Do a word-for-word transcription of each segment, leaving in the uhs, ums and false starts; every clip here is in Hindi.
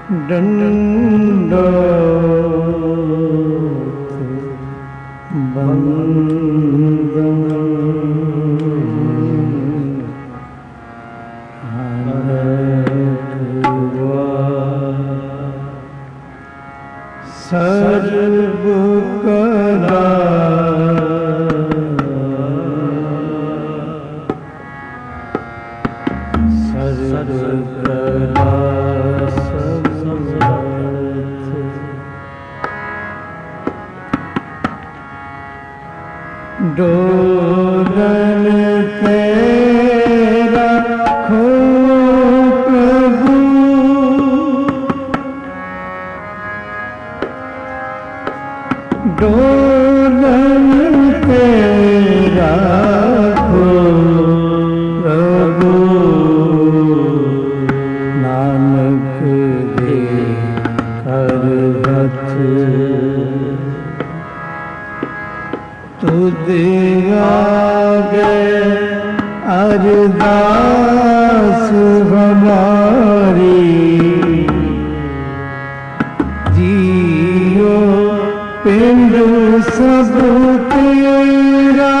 दंडोत बंदन सर्व कला सर्व कला डोलन तेरा खो प्रभु डोलन तेरा खो प्रभु नानक दे कर हथ तुझ आगे अरदास हमारी जियो पिंड सब तेरा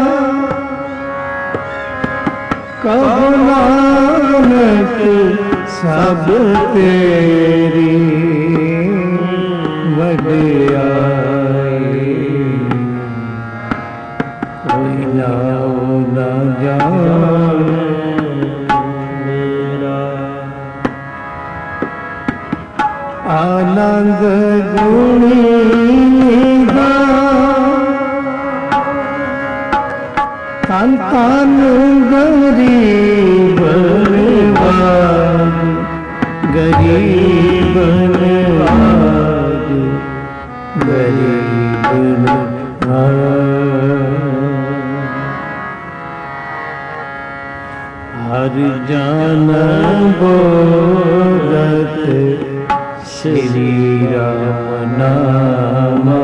कहो नानक सब तेरी वडियाई कोई नाओ न जाने मेरा आनंद गुणी तन तन गरीब नवाज गरीब नवाज गरीब नवाज हर जान बोलत श्री राम नामा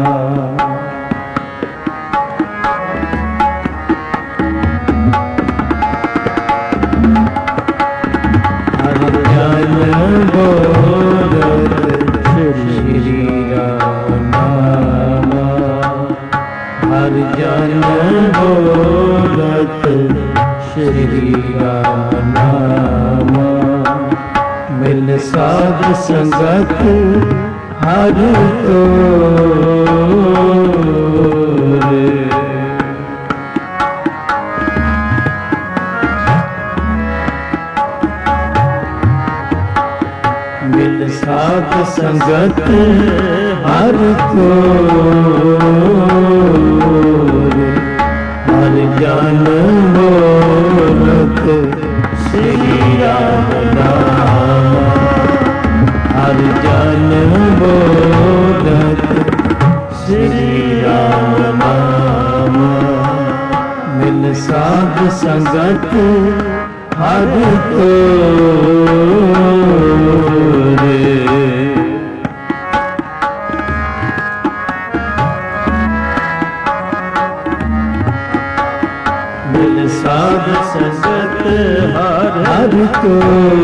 हर जान बोलत श्री राम नामा हर जान बोलत श्री राम नामा मिल साध संगत हर तोरे मिल साध संगत हर तोरे हर जान बोलत श्री राम नामा हर जान बोलत श्री राम नामा मिल साध संगत हर तोरे मिल साध संगत हर हर तो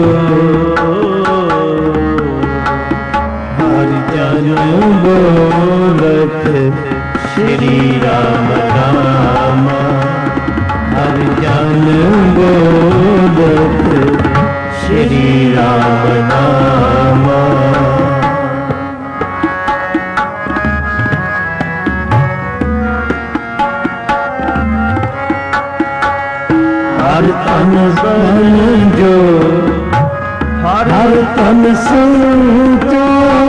हर जन बोलत श्री राम नामा हर जन बोलत श्री राम नामा हर तन जो हर तन जो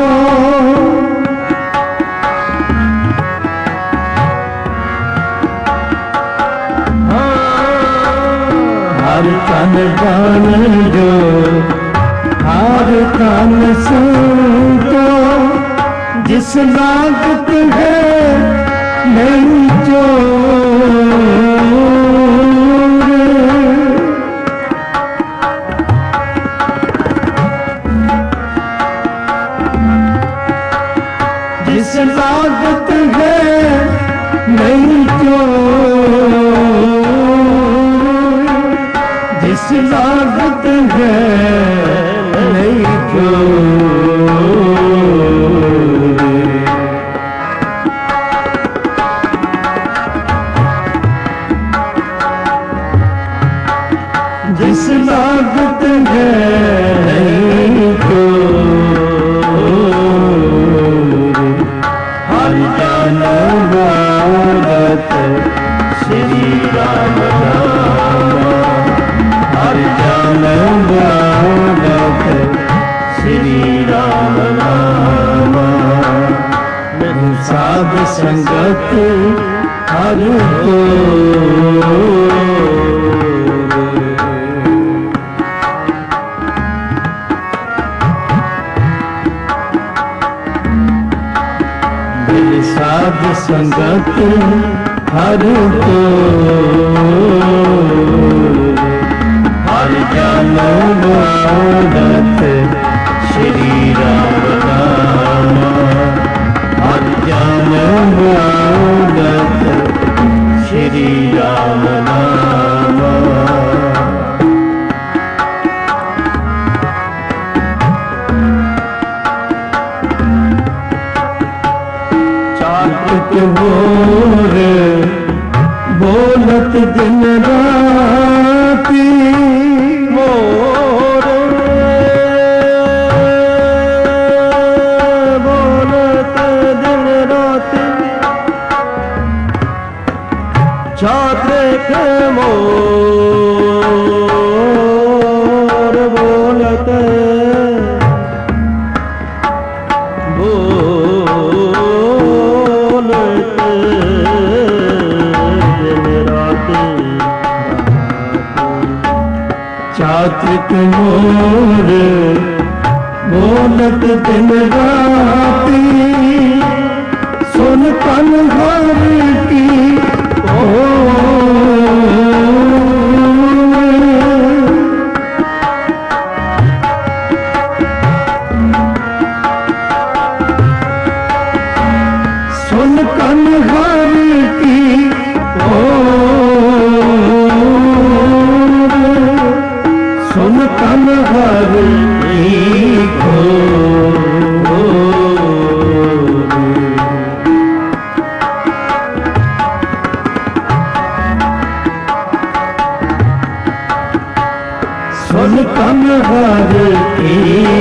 हर तन बन जो हर तन जो जिस लागत है नहीं जो जिस लागत है नहीं जो जिस लागत है नहीं जोरे। जिस लागत है नहीं जोरे। हर जन बोलत श्री राम नाम। हर जन बोलत श्री राम नाम। साध संगत हर को। साध संगत हर को। हर जन बोलत श्री राम नाम। हर जन बोलत श्री राम नाम। मोर बोलत दिन राती। मोर बोलत दिन राती। छात्र के मोर बोलत चात्रिक मोर बोलत दिन राती। सुन कन हर की ओ। सुन कन हर की ओ। सुन कन हर को। सुन कन हर की।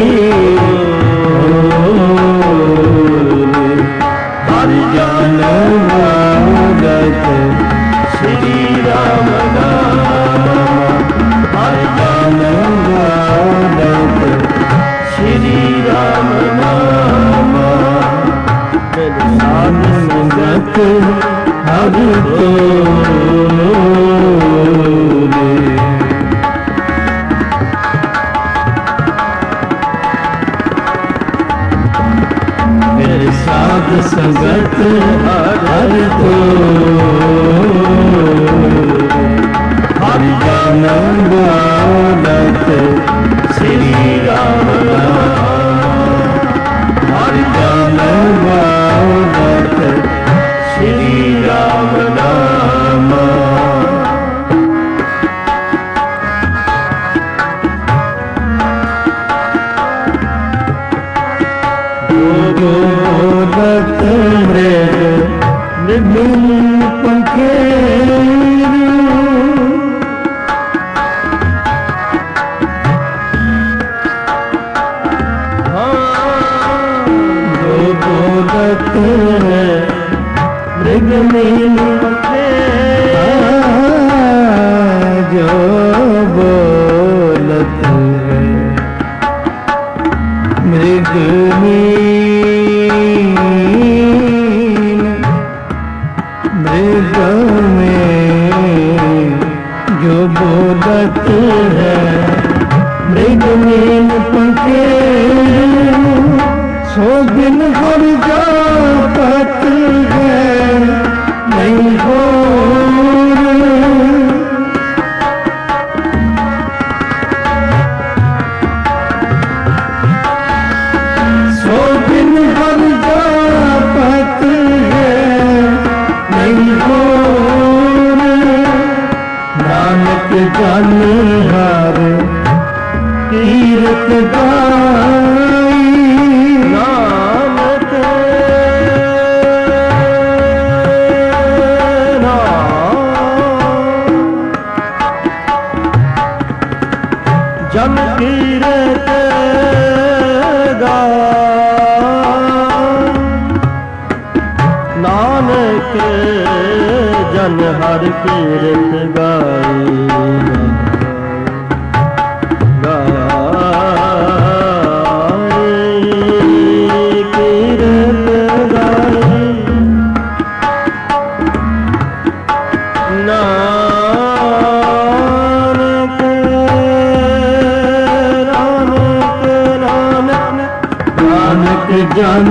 हर जन बोलत श्री राम नाम। हर जन बोलत श्री राम नाम। साध संगत हर को। साध संगत हर को। हर जन बोलत श्री राम नाम। हर जन बोलत श्री राम नाम। बोलत मृग मृग पंखेरु। जो बोलत मृग नील पंखेरु। जो बोलत मृग मृग में जो बोलत है। मृग नील पंखेरु। सो दिन हर जापत है नहीं हो। सो दिन हर जापत है नहीं हो। नानक जान हार तीर कीरत गाई नानक जन कीरत गाई नानक जन हर कीरत गाई जन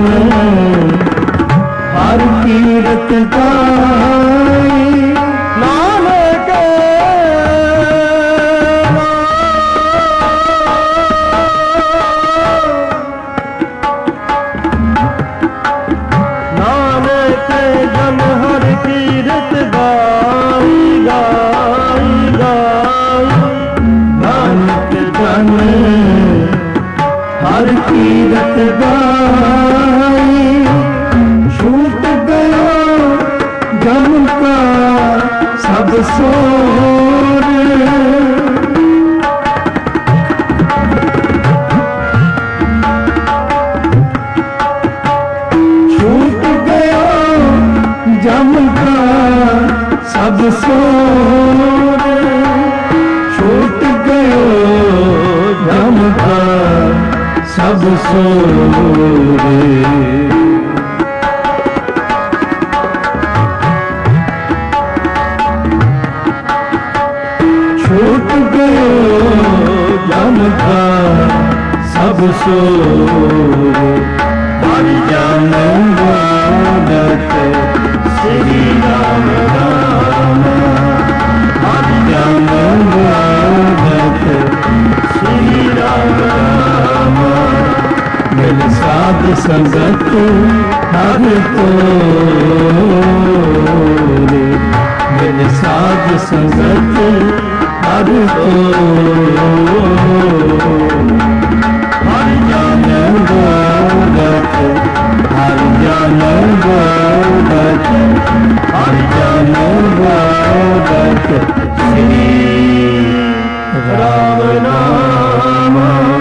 हर कीरत गाई नानक नानक जन हर कीरत गाई गाई गाई नानक जन हर कीरत गाई छूट गया जम का सब सोर छूट गया जम का सब सोर छूट गयो जम का सब सोरे छूट गयो जम का सब सोरे हरि जन बोलत श्री राम राम हरि जन बोलत श्री राम राम मिल साध संगत हर तोरे मिल साध संगत हर तोरे हर जन बोलत हर जन बोलत हर जन बोलत श्री राम नाम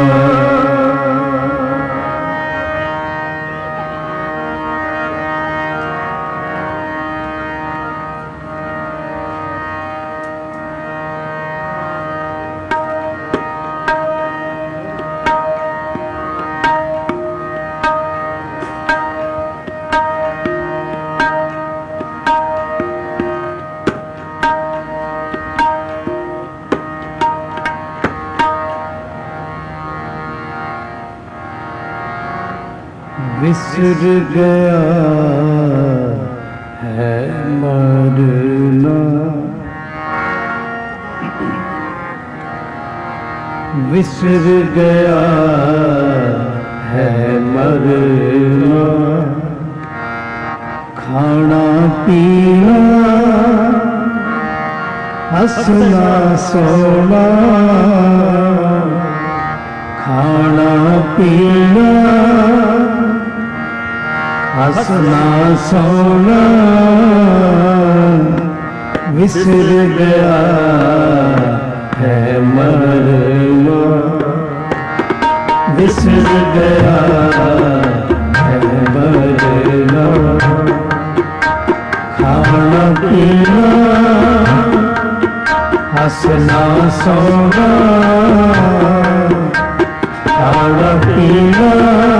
विसर गया है मरना विसर गया है मरना खाना पीना हंसना सोना खाना पीना हंसना सोना विसर गया है मरना विसर गया है मरना खाना पीना हंसना सोना खाना पीना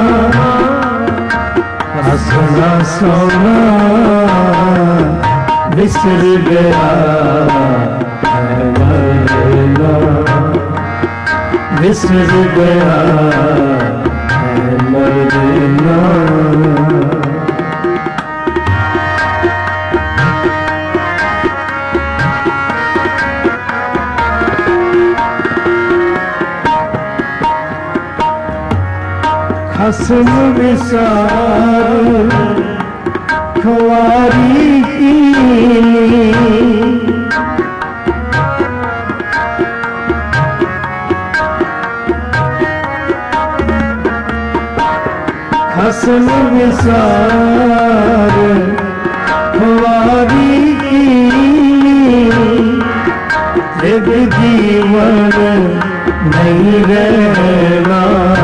हंसना सोना विसर गया है मरना विसर गया है मरना खसम विसार खुआरी की हसन विसार खुआरी की एक जीवन नहीं रहना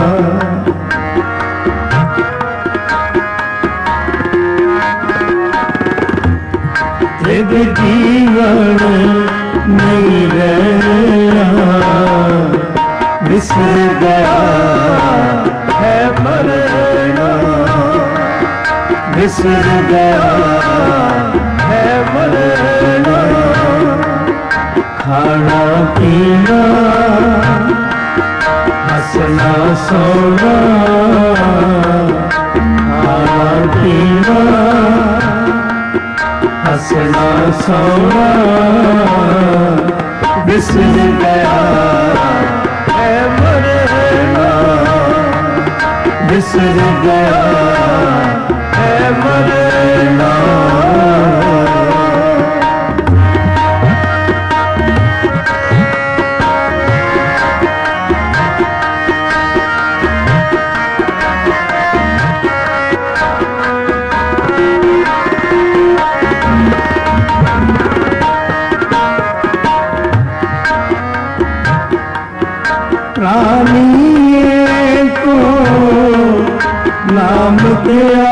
एक जीवन नहीं रहना बिसर गया है मरना बिसर गया है मरना खाना पीना हंसना सोना खाना पीना हंसना सोना बिसर गया है मरना बिसर गया है मरना प्राणियों को नाम दिया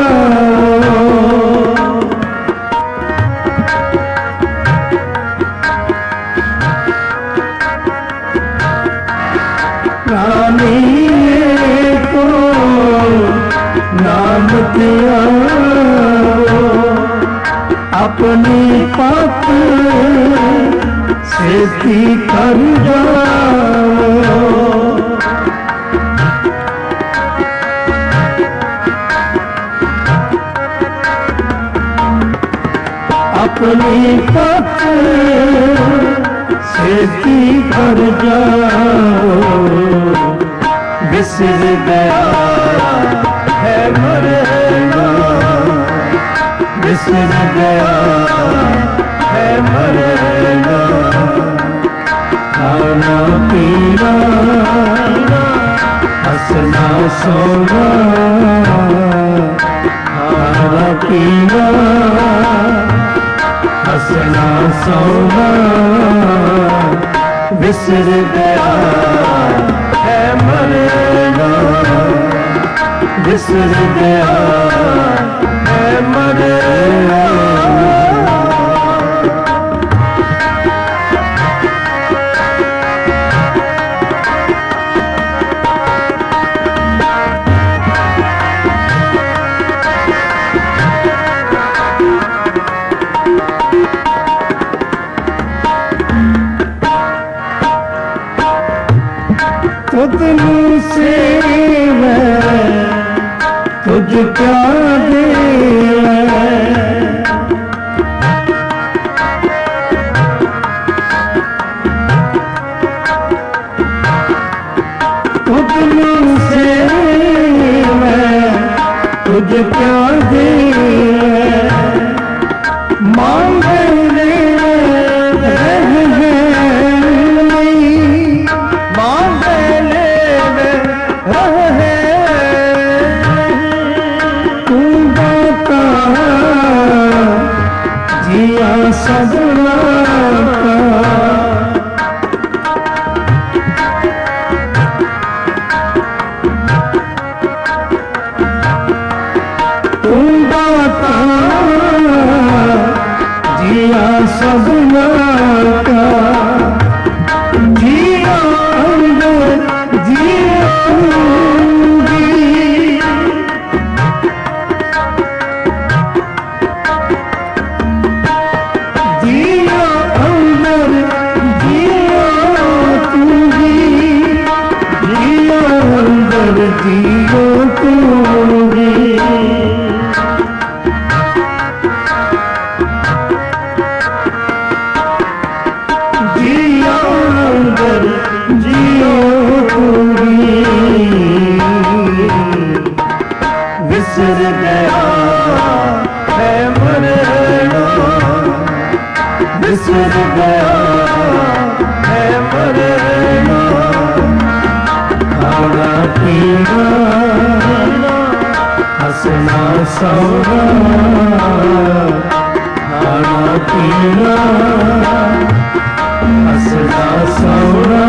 प्राणियों को नाम दिया अपनी पाप से कर जाओ अपनी पाप से कर जाओ बिसर गया है मरना बिसर गया है मरना खाना पीना हंसना सोना खाना पीना हंसना सोना बिसर गया है मरना बिसर गया है मरना तुझ से मैं तुझ क्या दे तुझ से मैं तुझ क्या दे मांगे सजना तुम बाता जिया सजना का जिया अंदर जिया जियो तूगी जिया अंदर जियो तूगी बिसर गया है मरना बिसर गया है मरना खाना पीना हंसना सौना खाना पीना, हंसना सौना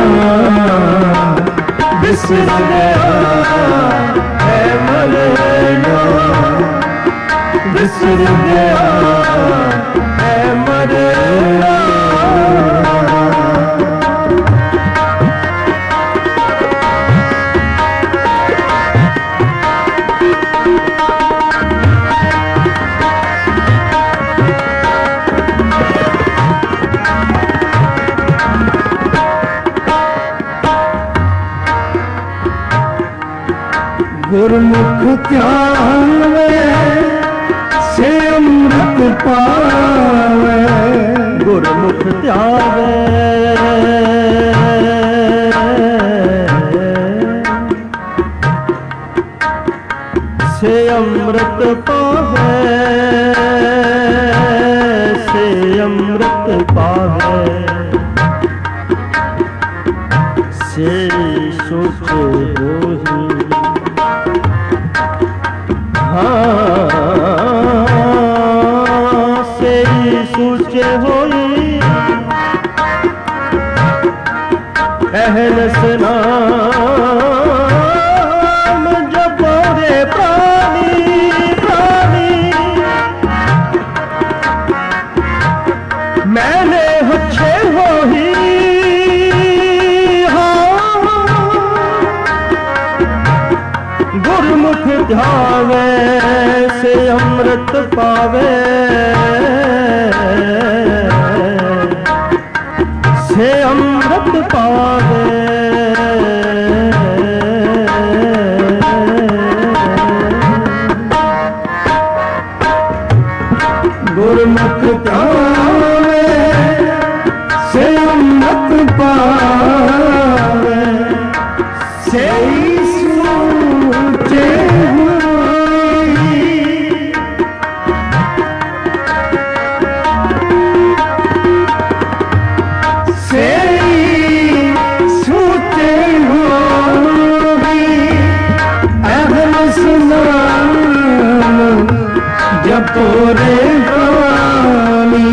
बिसर गया है मरना, बिसर गया है मरना। गुरमुख ध्यावे से अमृत पावे, गुरमुख ध्यावे से अमृत पावे, से अमृत पावे, से सुख होही। हाँ से सूचे होई अहलस नाम जपो रे प्राणी प्राणी, मैंने अच्छे होई। गुरमुख ध्यावे से अमृत पावे, से अमृत पावे। गुरमुख ध्यावे से अमृत पावे, से सूचे जपोरे प्राणी,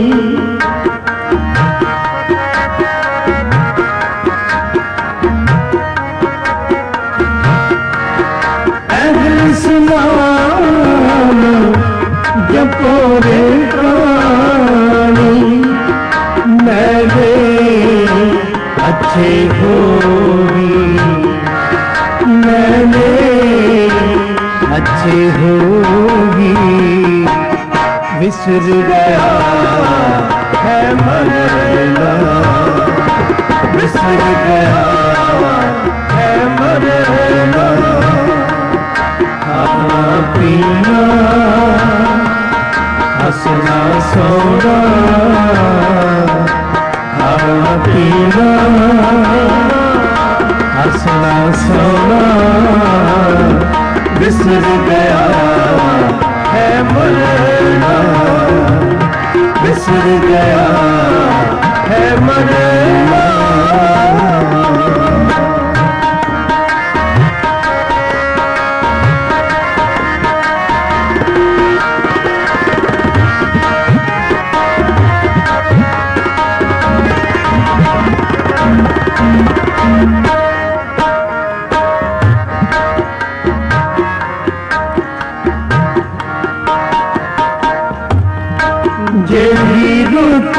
अहलस नाम जपोरे प्राणी, मेरे अच्छे होगी, मैंने अच्छे होगी। बिसर गया है मरना, बिसर गया है मरना, खाना पीना, हंसना सौना, खाना पीना, हंसना सौना बिसर गया है मरना, बिसर गया है मरना। जेही रुत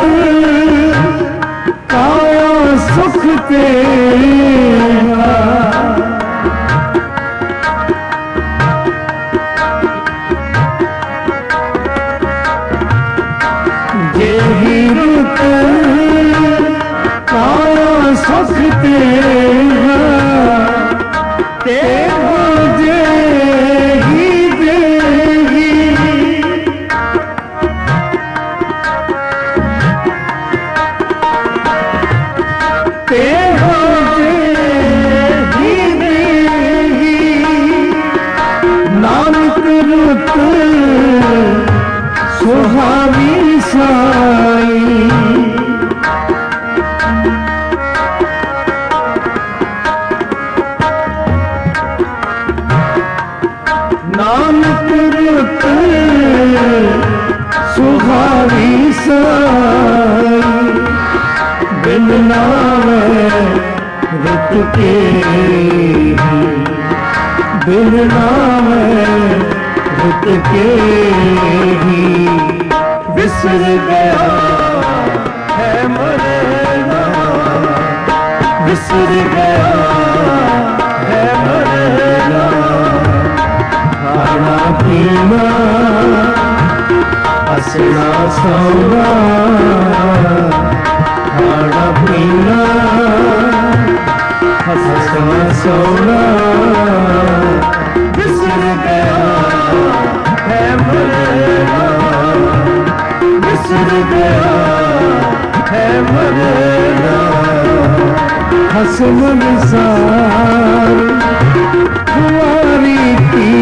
काया सुख तेरा, जेही रुत काया सुख तेरा, तेरा जेही देही, तेरा नावे रुत के बिन नावे रुत के ही विसर गया है मरना, विसर गया है मरना। खाना पीना हंसना सोना, खाना पीना हंसना सोना, विसर गया है मरना, विसर गया है मरना। हसन निसार कुंवारी की,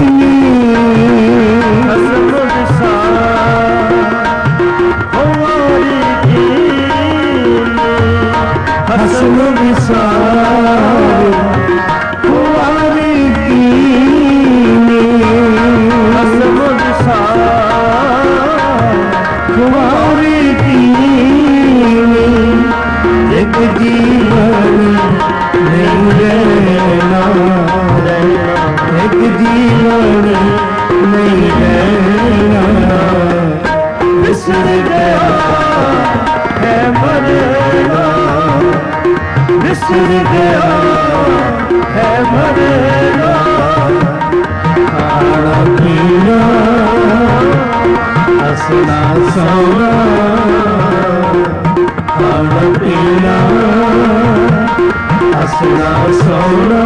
हसन निसार कुंवारी की, हसन निसार कुंवारी की, हसन निसार कुंवारी की। एक जीवन नहीं रहना, एक जीवन नहीं रहना। विसर गया है मरना, विसर गया है मरना। खाना पीना हंसना सोना, खाना पीना हंसना सोना,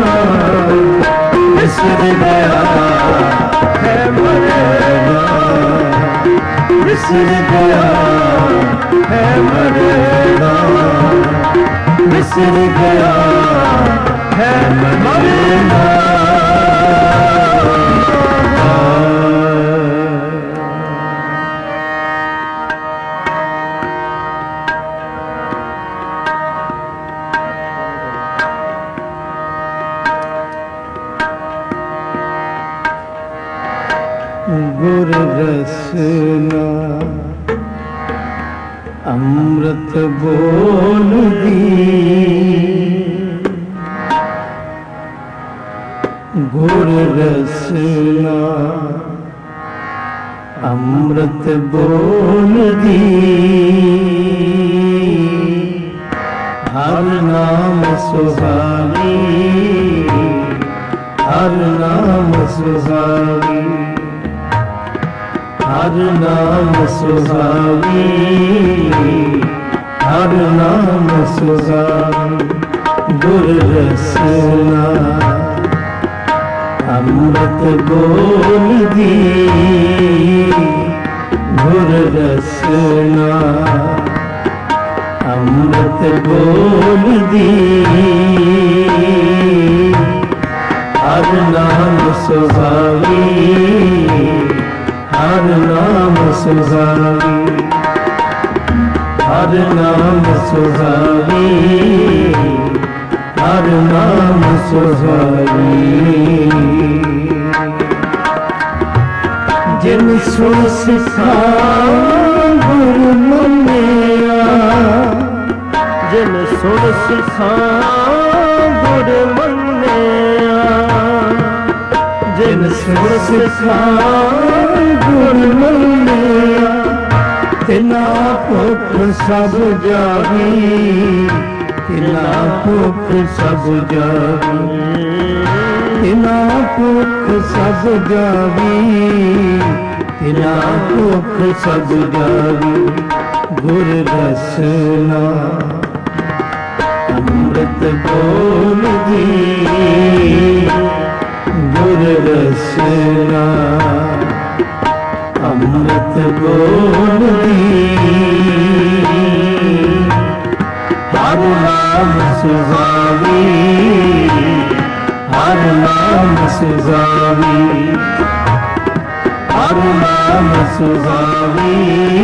विसर गया है मरना, विसर गया है मरना, विसर गया है मरना। गुर रसना अमृत बोल दी, गुर रसना अमृत बोल दी। हर नाम सुहावी, हर नाम सुहावी, हर नाम सुहावी, हर नाम सुहावी। गुर रसना अमृत बोल दी, गुर रसना अमृत बोल दी। हर नाम सुहावी, हर नाम सुहावी, हर नाम सुहावी, हर नाम सुहावी। जिन सुन सिखा गुरु मनिया, जिन सुन सिखा गुरु मनिया, जिन सुन सिखा गुरु मनिया। तिना भुख सब जागी, तिना भुख सब जागी, तिना भुख सब जागी, तिना भुख सब जागी। गुर रसना अमृत बोल दी, गुर रसना अमृत बोल दी। हर नाम सुहावी, हर नाम सुहावी, हर नाम सुहावी,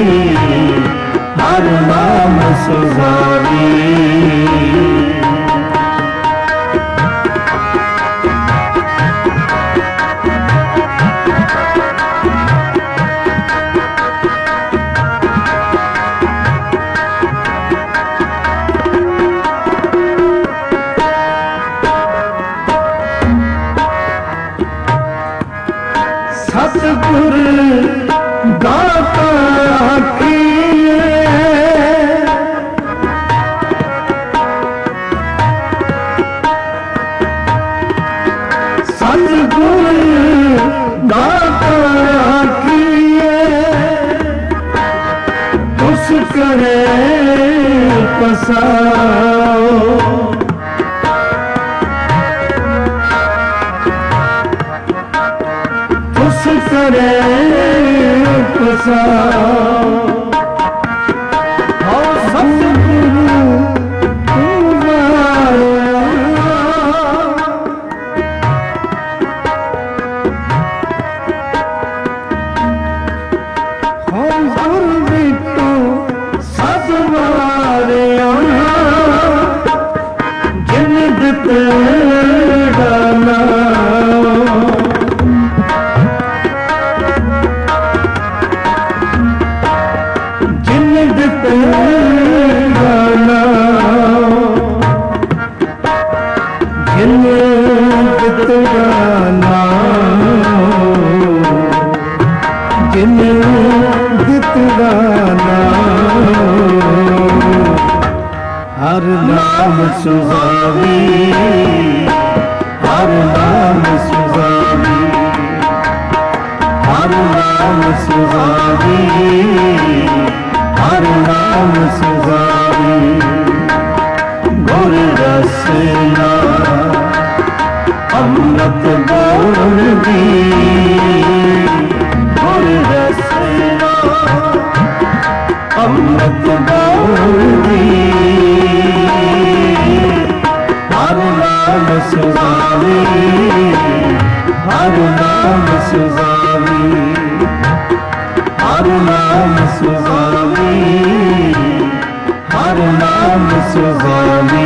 हर नाम सुहावी। सतगुर दाता आखिए सतगुर दाता आखिए उस करे पसाओ उस करे पसाओ हो सतगुरु तुम्हारा हो गुरु बिटू सतवारे जिन दिते गाना जिन दितड़ा हर नाम सुहावी हर नाम सुहावी हर नाम सुहावी हर नाम सुहावी गुर रसना अमृत बोलदी गुर रसना अमृत बोलदी हर नाम सुहावी हर नाम सुहावी हर नाम सुहावी हर नाम सुहावी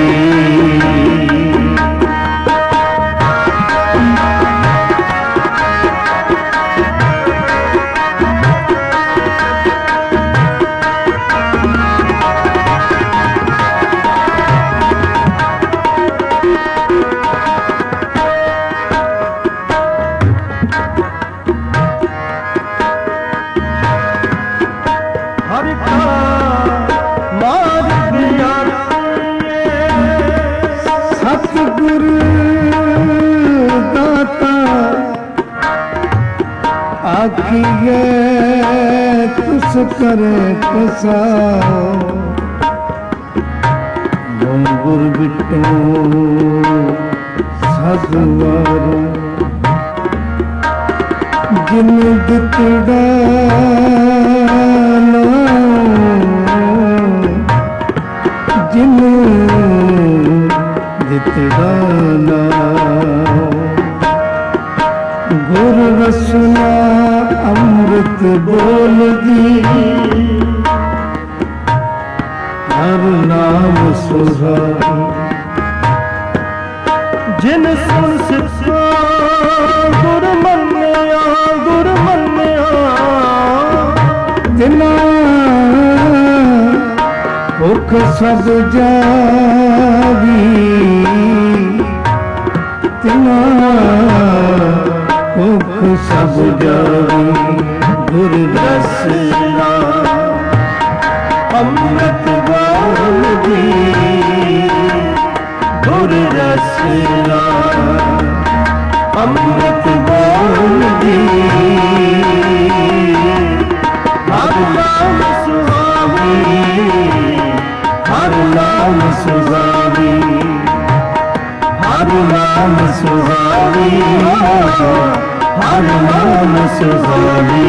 सतगुर दाता आखिए तुस करे पसाओ गुर बिटू सतवार जिन दितड़ा जिन दितड़ा गुर रसना अमृत बोलदी हर नाम सुहावी जिन सुन सिखा गुर मन्निया गुर मन्निया तिना भुख सब जावी तिना भुख सब जावी गुर रसना अमृत बोलदी गुर रसना अमृत बोलदी हर नाम सुहावी हर नाम सुहावी हर नाम सुहावी हर नाम सुहावी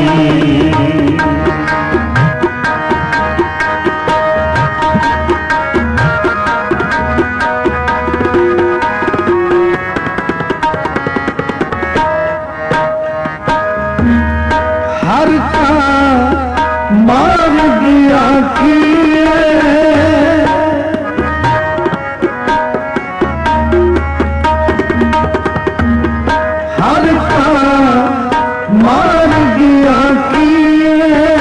हर का मार दिया किए हर का मार दिया किए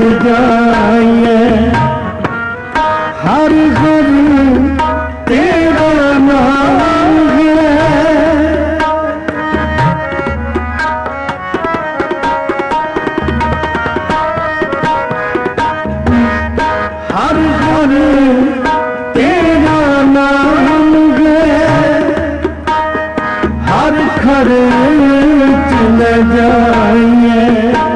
जाइए हर घर तेरा नाम है। हर घर तेरा नाम है, हर खर्च न जाइए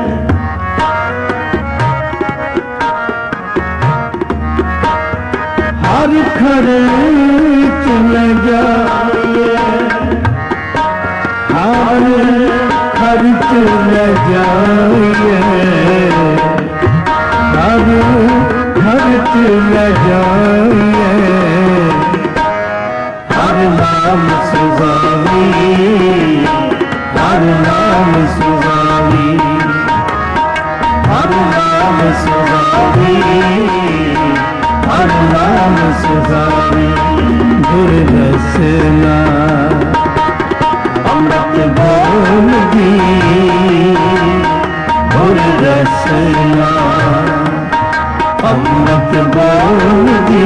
हर खर्च न जाइए हर खर्च न जाइए हर खर्च न जाइए। हर नाम सुजावी हर नाम सुजावी हर नाम सुजावी हर नाम सुजावी। दुर्दशना अमृत बोल दी दुर्दशना अमृत बोल दी।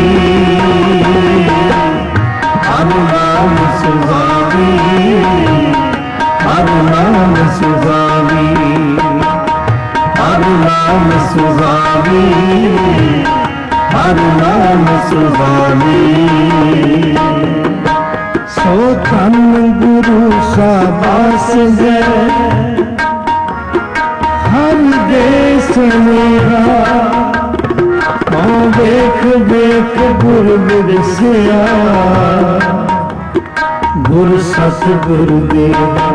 हर नाम सुजावी हर नाम सुजावी हर नाम सुजावी हर नाम सुजावी। सो तन गुरु शाबाश है हर देश मेरा बेख बेख गुर विरसिया गुर सतगुर देवा।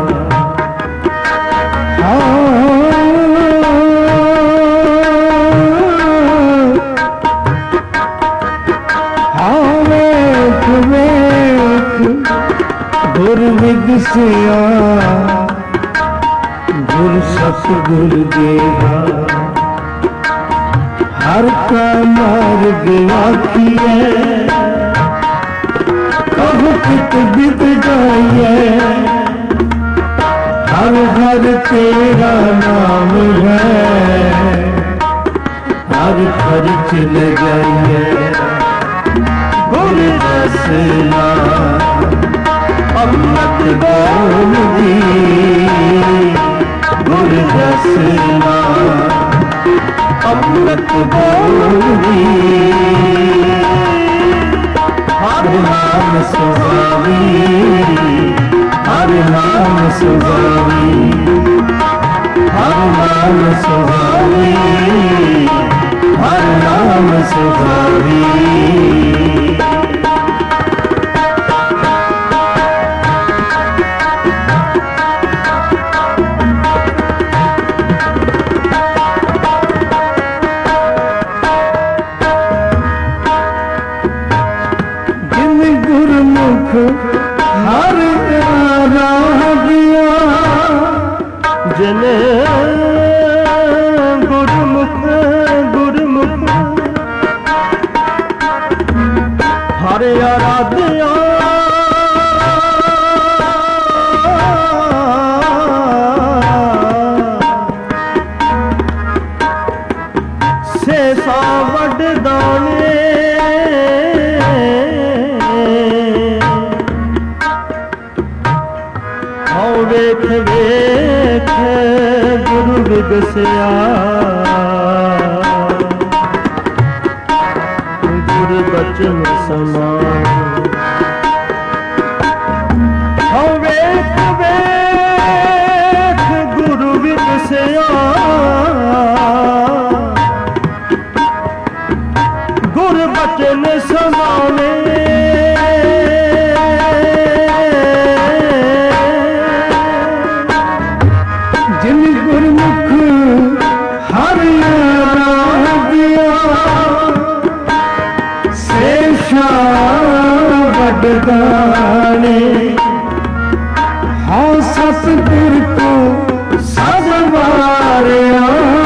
हाँ वेख वेख गुर विरसिया गुर सतगुर देवा। हर का मार्ग आखिए कब कित बित जाइए हर हर तेरा नाम है हर खर्च ले जाइए। गुर दसना अमृत बोल दी गुर दसना अमृत बोल दी। हर नाम सुजावी हर नाम सुजावी हर नाम सुजावी हर नाम सुजावी। हर राह दिया जने गुरमुख गुरमुख हर आराध्या से सा वड दाने वेख वेख गुरु विगसिया गुरु बचन समान। हाँ वेख वेख गुरु विगसिया गुरु बचन समाने। जिन गुरमुख हर राह दिया से शावड दाने। हाँ सतगुर को सदवारिया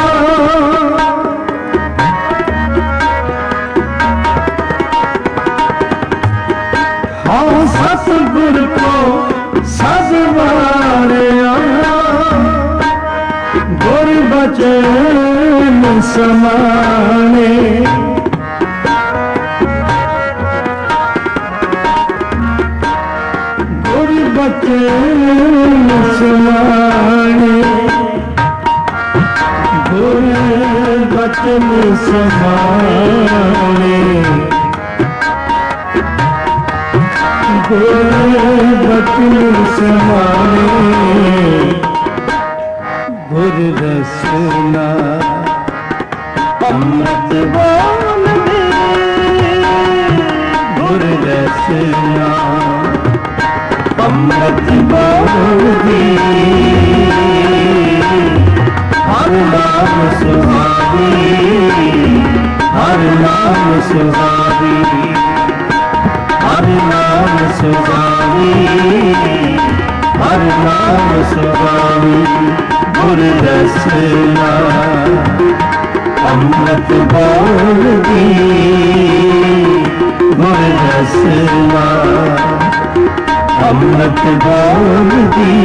हाँ सतगुर को सदवारिया गुर बचन समाने गुरबत समाने गुरबत समाने गुरबत समाने गुर रसना अमृत बोल दे गुर रसना अमृत बोल दे हर नाम सुहावी हर नाम सुहावी हर नाम सुहावी हर नाम सुहावी गुर रसना अमृत बोल दी गुर रसना अमृत बोल दी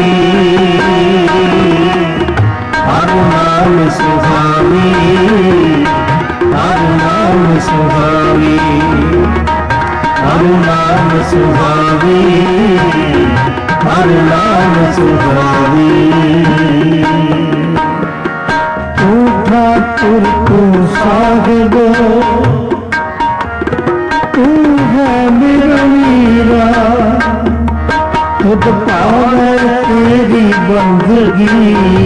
हर नाम सुहावी हर नाम सुहावी हर नाम सुहावी हर नाम सुहावी तू ठाकुर तू साहिब तू है मेरा मीरा खुद पावे तेरी बंदगी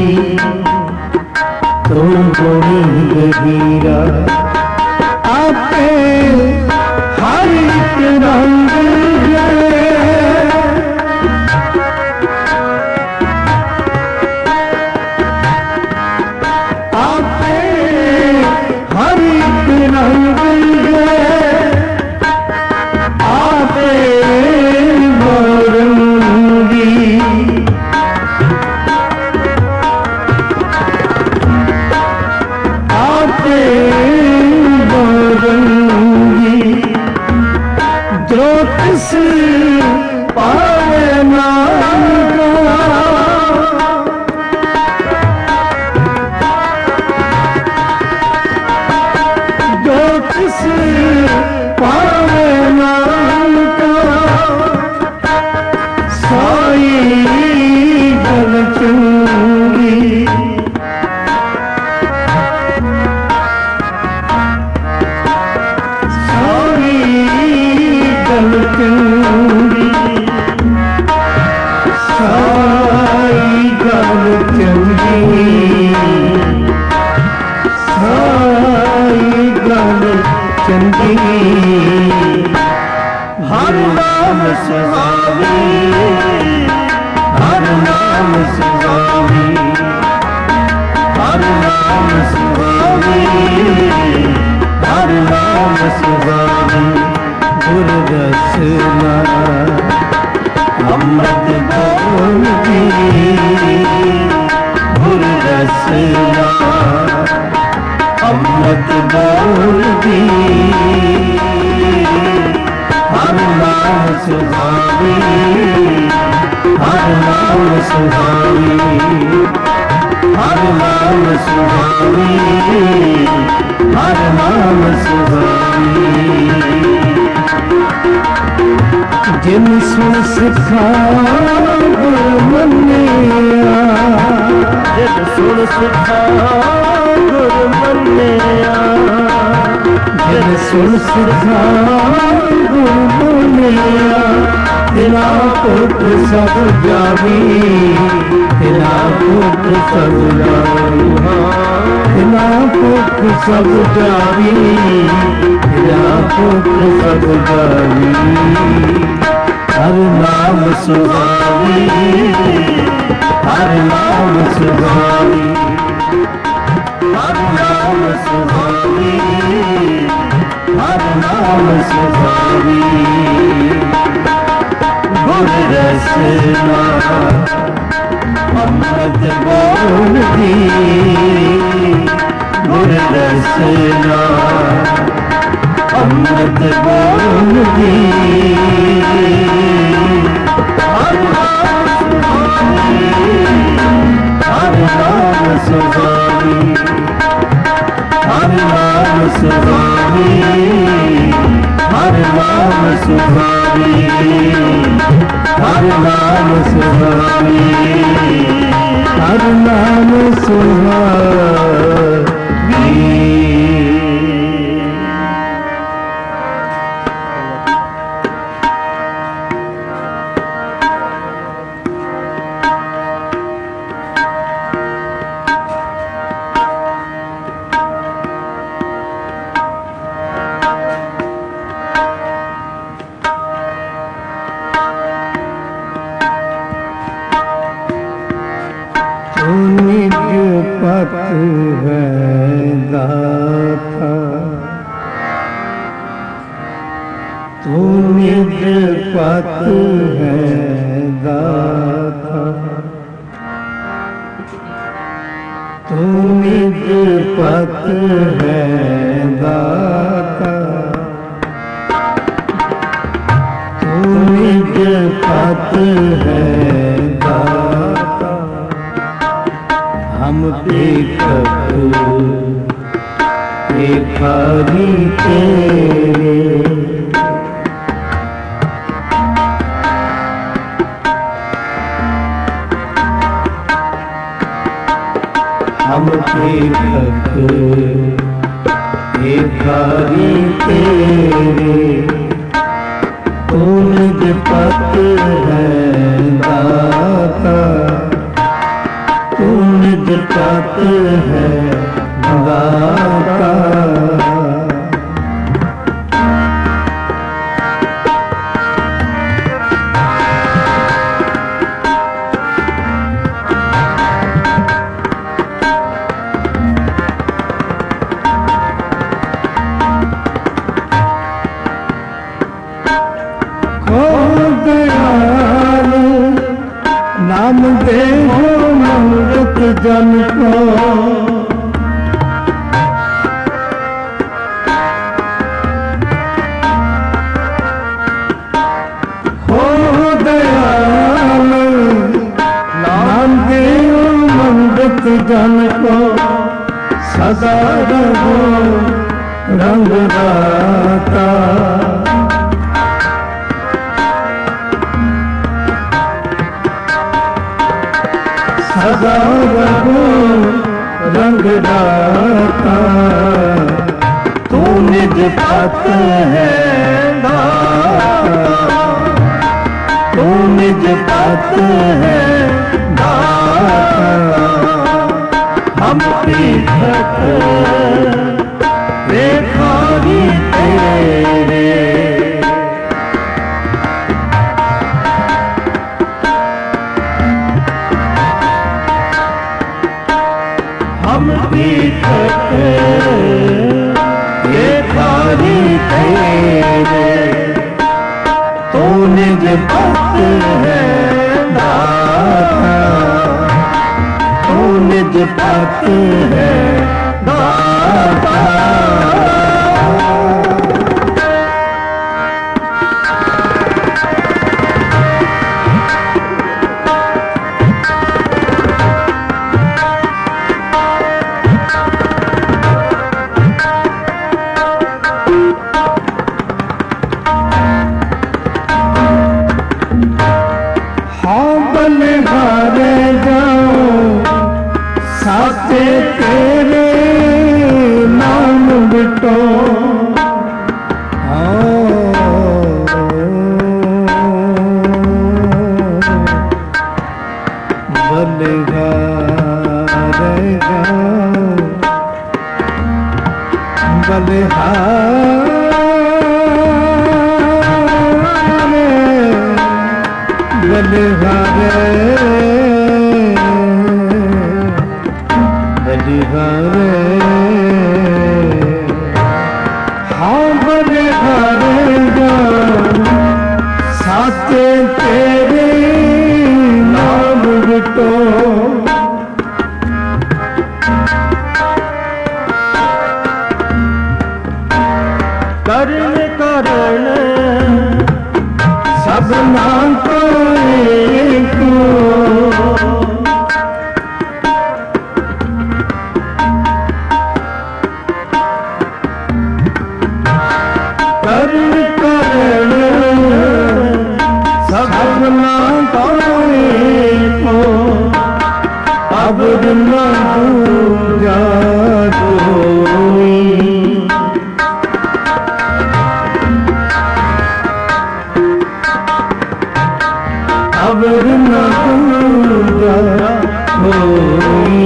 तू गोविंद हीरा आपे हर एक रंग आपे हर एक रंग आपे बरंगी आपे बरंगी जो किस पावे नाम जो किस पावे नाम का साई गल चंगी साई गल चंगी साई गल चंगी साई गल चंगी हर नाम सुहावी हर नाम सुहावी हर नाम सुहावी हर नाम सुहावी गुर रसना अमृत बोल दी गुर रसना अमृत बोल दी हर नाम सुहावी हर नाम सुहावी हर नाम सुहावी हर नाम सुहावी जिन सुन सिखा गुर मन्निया जिन सुन सिखा गुर मन्निया जिन सुन सिखा गुर मन्निया तिना पुत्र सब जावी तिना पुत्र सब जावी तिना पुत्र सब जावी तिना पुत्र सब जावी हर नाम सुहावी हर नाम सुहावी हर नाम सुहावी हर नाम सुहावी गुर रसना अमृत बोल दी गुर रसना अमृत बोल दी हर नाम सुहावी हर नाम सुहावी सुहावे, हर नाम सुहावे, हर नाम सुहावे, हर नाम सुहावे। पत है दाता, तू निज पत है दाता, तू निज पत है दाता, तू निज पत है दाता। हम देखत भिखारी तेरे, हम देखत भिखारी तेरे, तू निज पत है दाता, तू निज पत है दाता। हो दयालु नाम देहो अमृत जन को, हो दयालु नाम देहो अमृत जन को, सदा रहो रंगदाता। सदा रहो रंगदाता, तू निज पत है दाता, तू निज पत है दाता। हम देखत भिखारी तेरे, हम देखत भिखारी तेरे, तू निज पत है दाता, तू निज पत है दाता। बलिहारे जाओ साथे तेरे नाम बिटो, बलिहारे जाओ बलिहारे बलिहारे बलिहारे, हाँ बलिहारे जाओ साथे तेरे नाम बिटो, करण करण सबना को एक, को अब न दूजा कोई, अब न दूजा कोई।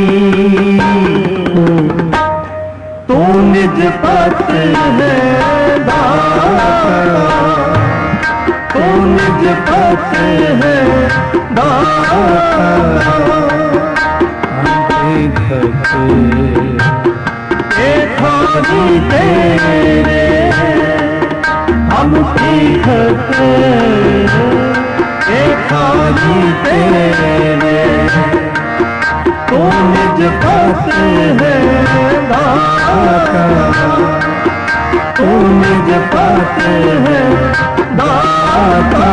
तू निज पत है दाता, तू निज पत है दाता। खाली तेरे हम सीखते, खाली तेरे तू निज पत है दाता, तू निज पत है दाता।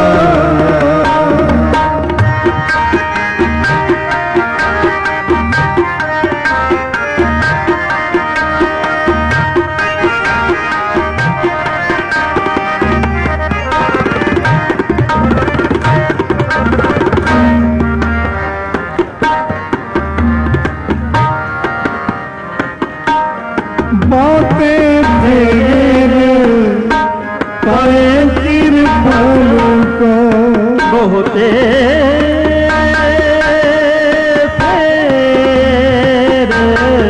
बातें तेरे पाए तिरपन को बहुते फेरे,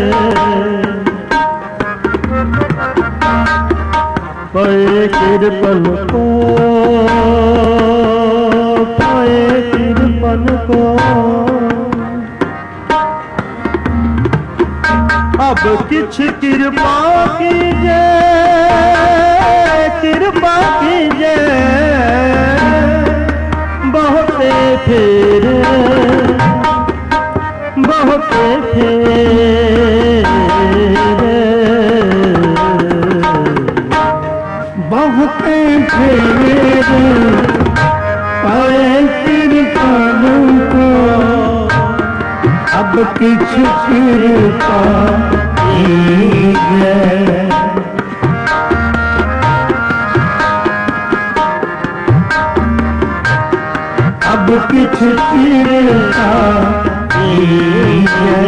पाए तिरपन को, पाए तिरपन को। अब किछ कृपा कीजे, कृपा कीजे बहुते फेरे, बहुते फेरे, बहुते फेरे पाए तिरपन को। अब किछ कृपा कीजे, अब किछ कृपा कीजे।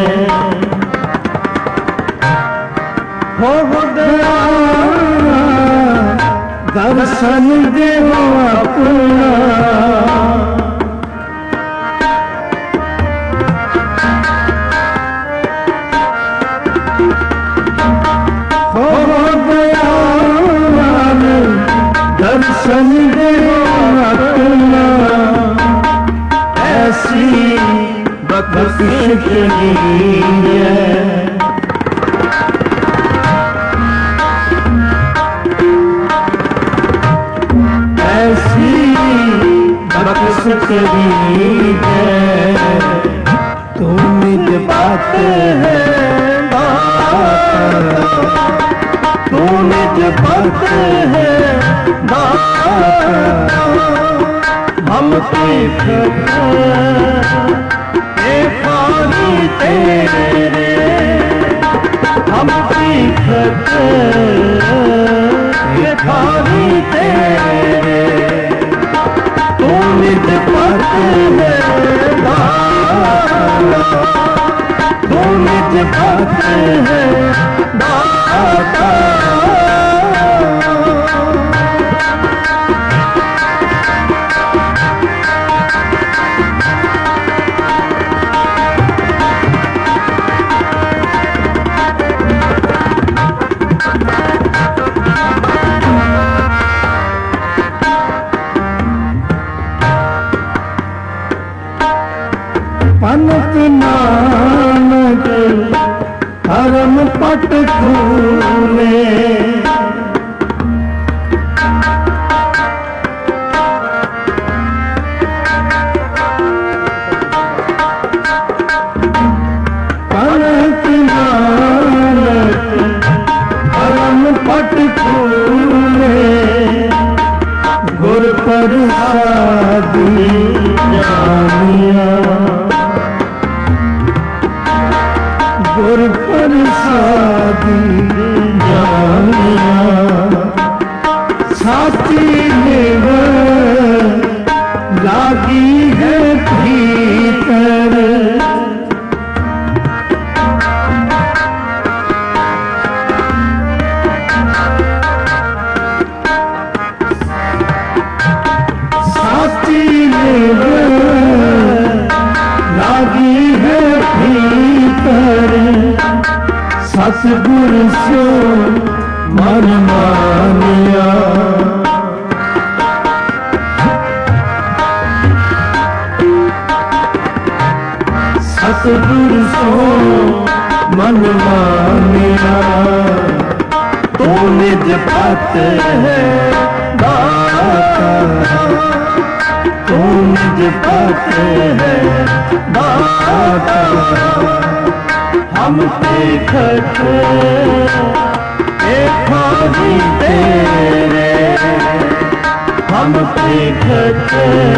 हो दयाला दर्शन देहो अपना, दर्शन देहो अपना। ऐसी बख्शिश कीजिए, ऐसी बख्शिश कीजिए। तू निज पत है दाता, तू निज पत है दाता। हम सीखते खाली तेरे, हम सीखते खाली तेरे। तू निज पत है दाता, तू निज पत है दाता। पनत नानक धर्म पट खूले, पनत नानक धर्म पट खूले। गुर प्रसादी जानिया, गुर प्रसादी जानिया। लागी है भीतर साची लागी है भीतर सतगुर सो मन मानिया सतगुर सो मन मानिया तू निज पत है दाता तू निज पत है दाता हम देखत देखा ही तेरे हम देखत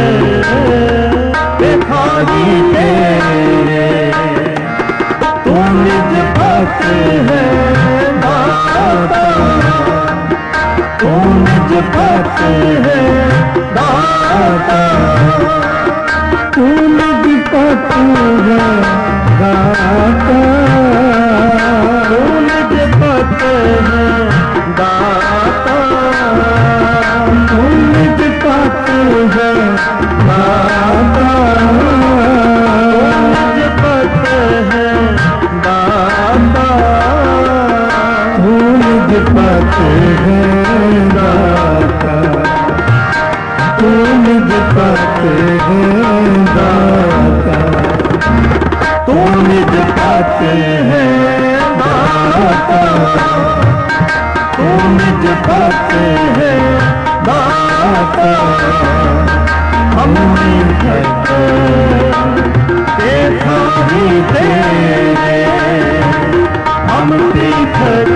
देखा ही तेरे तू निज पत है दाता तू निज पत है दाता तू निज पत है दाता तू निज पत है दाता तू निज पत है दाता तू निज पत है दाता तू निज पत है दाता तू निज पत है दाता तू निज पत है दाता तू निज पत है दाता हम देखत देखा ही तेरे हम देखत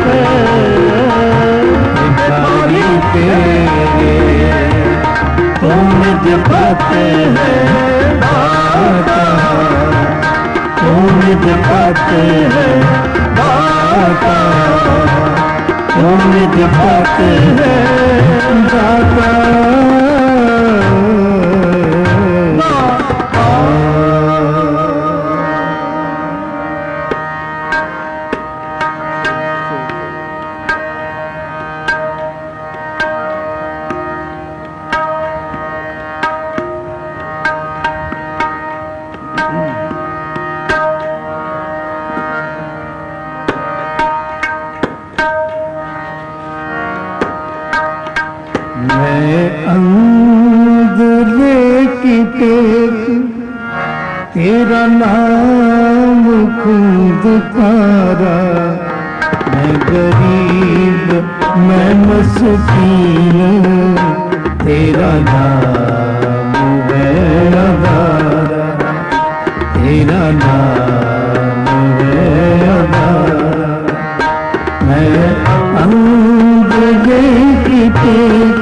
देखा ही तेरे तू निज पत है दाता तू निज पत है दाता तू निज पत है दाता मैं अंधले की टेक तेरा नाम खुदकारा मैं गरीब मैं मस्कीन तेरा नाम है अदारा तेरा नाम है अदारा मैं अंधले की टेक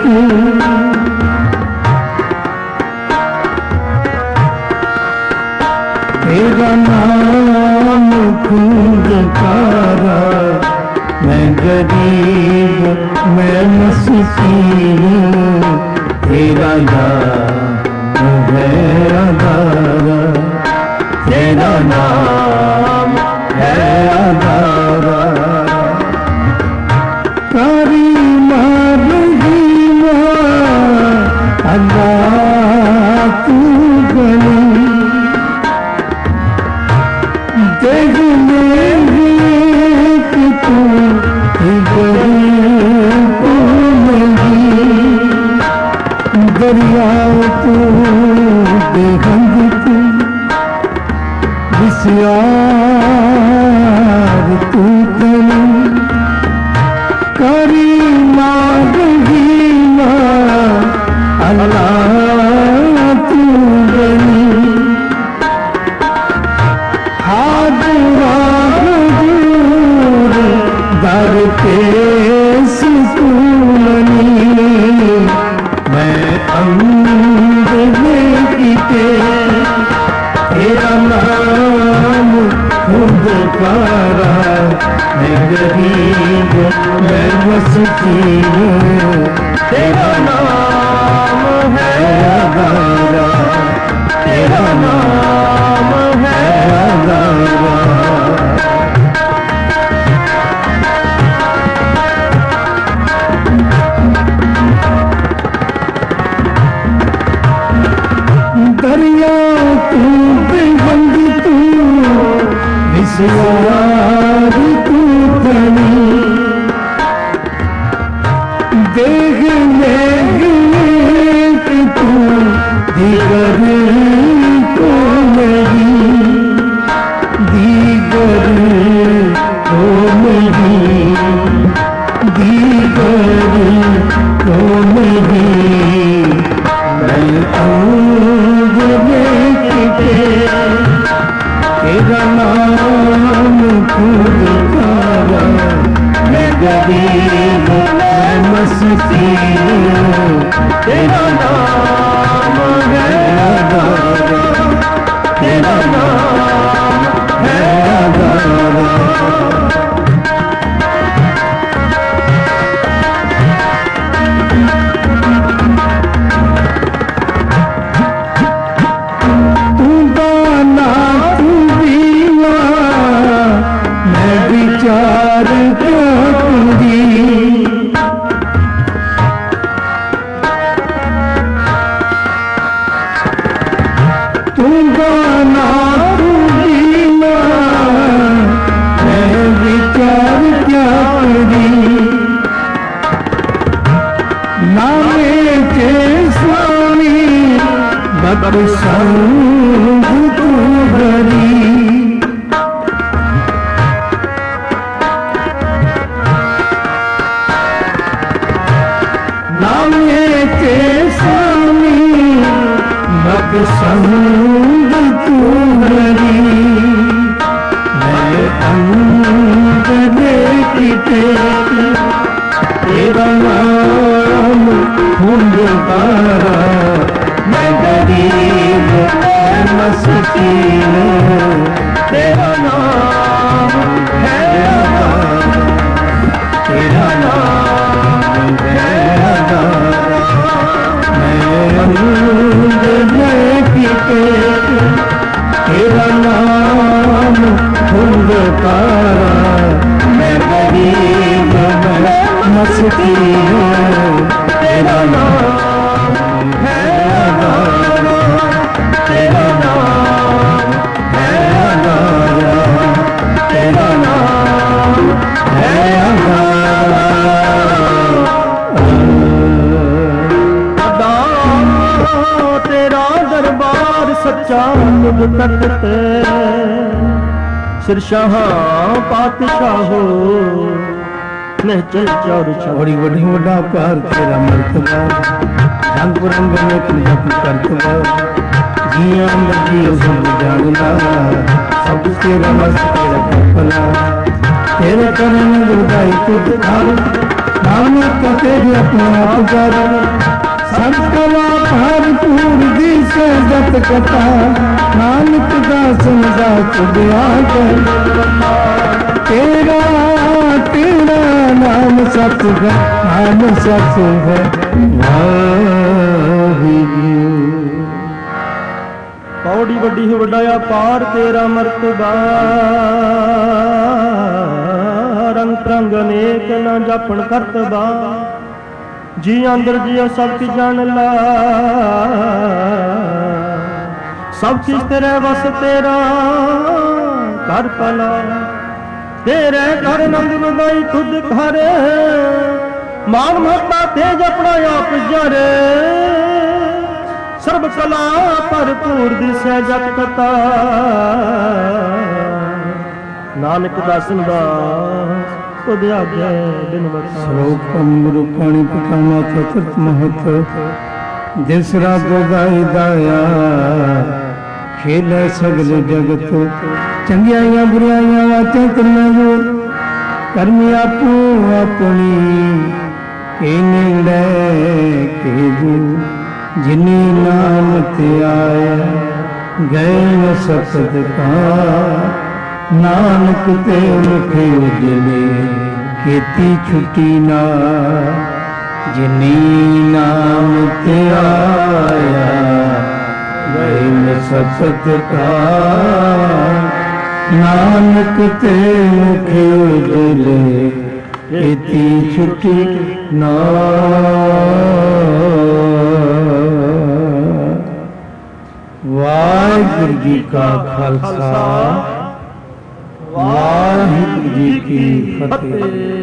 तेरा नाम खुदकारा मैं गरीब मैं मस्कीन तेरा नाम है अदारा तेरा नाम है अदारा कारी मार अल्लाह तू गली देख मेरी कि तू गरीब नहीं दरिया तू बेहंग तू विस्यार तू गली करी मारी अल्लाह तू गली हाजरा दर पे सुकूनी मैं अंधे की तेरा नाम खुदकारा मैं गरीब मैं मस्कीन तेरा नाम नाम है आधारा, तेरा नाम है आधारा। दरिया तू बेबंद तू विसवार तू धनी, देख लेख तू दीगर को नहीं, दीगर को नहीं, दीगर को नहीं। मैं अंग लेके तेरा नाम खुद तारा, मैं गरीब मैं मस्कीन, तेरा नाम है आधारा, तेरा नाम है आधारा। विचार क्या करी, तू गाना तू जीना, मैं विचार क्या करी। नामे के स्वामी बख्शंग तू भरी, संग तू हरी। मैं अंग लेके तेरा नाम ढूंढ तारा, मैं गरीब मैं मस्कीन, तेरा नाम है आधारा, तेरा नाम है आधारा। तेरा नाम ढूंढ तारा, मैं गरीब मैं मस्कीन, तेरा नाम है आधारा, तेरा नाम है आधारा, तेरा नाम है आधारा। तेरा दरबार सच्चा निज तख्त, सिरशाह पातशाह हो निहचल चौर चौड़ी वडी वड्डा प्यार तेरा मर्तबा, रंग रंग में जप करतबा, जिया अंदर जियो सब जानना, सब तेरा मस्त तेरा कपला, तेरे करन गुरदाई तुझ धार, नाम का तेरे अपने आप जारा। संकला भरपूर दिस जत कथा, नानक दासन दास दिया कर। तेरा तेरा नाम सत है, नाम सत है वाहिगुरू। पौड़ी वड्डी है वड्डाया पार तेरा मर्तबा, रंग रंग अनेक न जापन करतबा, जी अंदर जियो सब की जान ला, सब चीज तेरे वस तेरा कर पला, तेरे घर नंद नदाई खुद घर, मान महता तेज अपना आप जरे, सर्व कला भरपूर दिसै जत कथा, नानक दासन दास तुद आज्ञा बिन बता। श्लोक अमृत पाणी पितामा तृत महत, दिसरा दोदाई दाया, खेल सगल जगत, चंगियाइयां बुराइयां वातें करना जो, करमी आपू अपनी के नेड़े के दू, जिनी नाम ते आया गए न सतत का, नानक ते मुखे उजले खेती छुट्टी ना, जिनी नाम ते आया वही सतत का नानक ते मुखे उजले इति छुटी ना वाहिगुरु जी का खालसा वाहिगुरु जी की फतेह।